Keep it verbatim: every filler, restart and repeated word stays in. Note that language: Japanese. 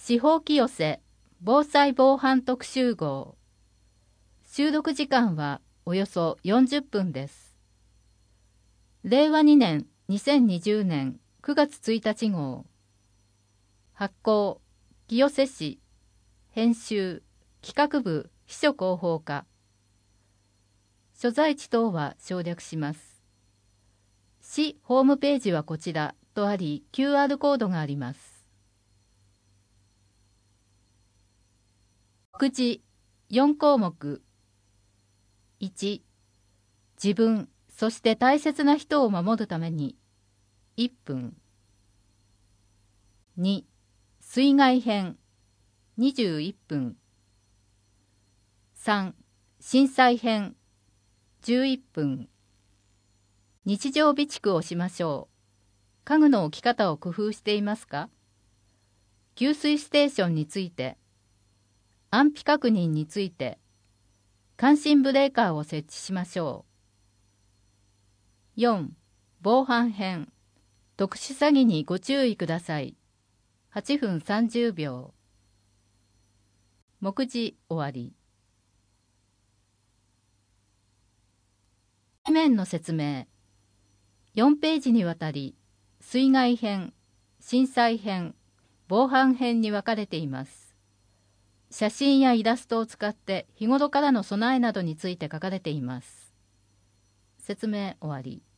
司法清瀬防災防犯特集号。収録時間はおよそよんじゅっぷんです。れいわにねんにせんにじゅうねんくがつついたち号。発行清瀬市。編集企画部秘書広報課。所在地等は省略します。市ホームページはこちらとあり キューアール コードがあります。目次よんこうもく。いち、自分そして大切な人を守るためにいっぷん。に、水害編にじゅういっぷん。さん、震災編じゅういっぷん。日常備蓄をしましょう。家具の置き方を工夫していますか？給水ステーションについて、安否確認について、感震ブレーカーを設置しましょう。よん、防犯編、特殊詐欺にご注意ください。はちふんさんじゅうびょう。目次終わり。紙面の説明。よんページにわたり、水害編、震災編、防犯編に分かれています。写真やイラストを使って日頃からの備えなどについて書かれています。説明終わり。